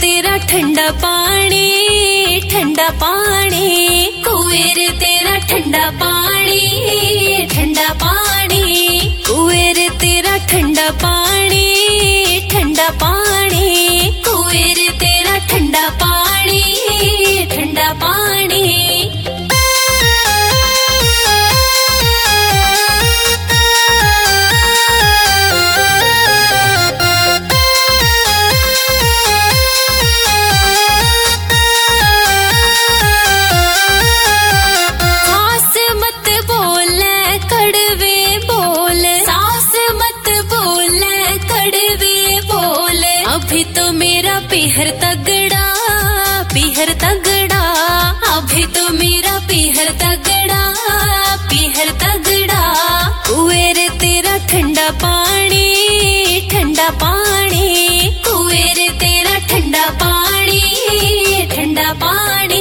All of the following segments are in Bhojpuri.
तेरा ठंडा पानी, ठंडा पानी, कुएं रे तेरा ठंडा पानी, ठंडा पानी, कुएं रे तेरा ठंडा पानी, ठंडा पानी, कुएं रे तेरा ठंडा पानी, ठंडा पानी। अभी तो मेरा पीहर तगड़ा, पीहर तगड़ा, अभी तो मेरा पीहर तगड़ा, पीहर तगड़ा, कुएं रे तेरा ठंडा पानी, ठंडा पानी, कुएं रे तेरा ठंडा पानी, ठंडा पानी।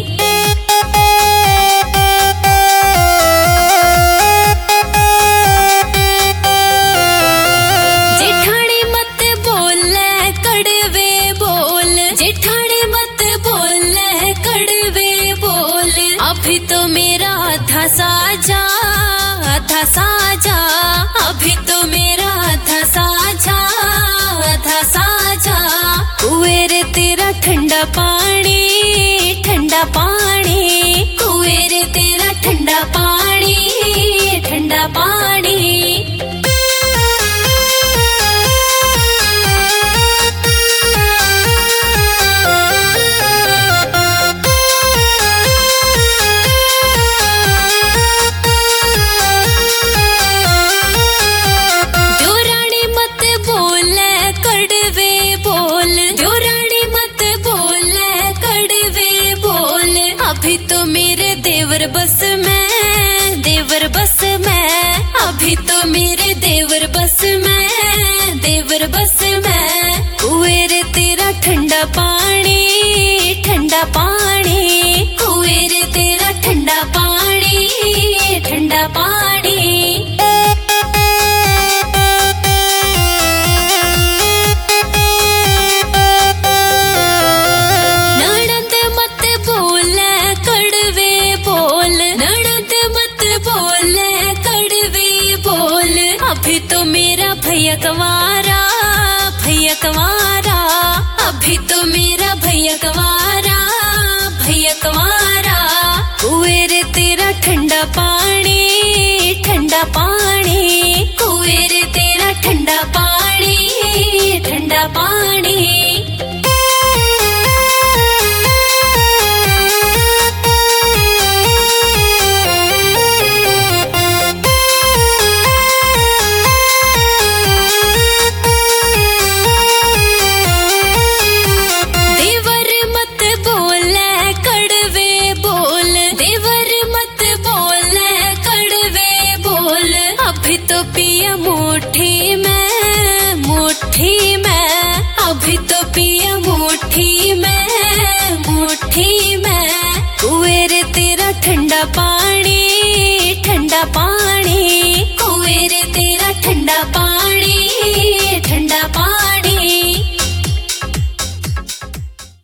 अभी तो मेरा आधा साजा, आधा साजा, अभी तो मेरा आधा साजा, आधा साजा, कुएं रे तेरा ठंडा पानी, ठंडा पानी, कुएं रे तेरा ठंडा पानी, ठंडा पानी। अभी तो मेरे देवर बस में, देवर बस में, अभी तो मेरे देवर बस में, देवर बस में, कुएं रे तेरा ठंडा पानी, ठंडा पानी, कुएं रे तेरा ठंडा पानी, ठंडा पानी। अभी तो मेरा भैया कवारा, भैया कवारा, अभी तो मेरा भैया कवारा, भैया कवारा, कुएं रे तेरा ठंडा पानी, ठंडा पानी, कुएं रे तेरा ठंडा पानी, ठंडा पानी। अभी तो पिया मुट्ठी में, मुट्ठी में, अभी तो पिया मुट्ठी में, मुट्ठी में, कुएं रे तेरा ठंडा पानी, ठंडा पानी, कुएं रे तेरा ठंडा पानी, ठंडा पानी।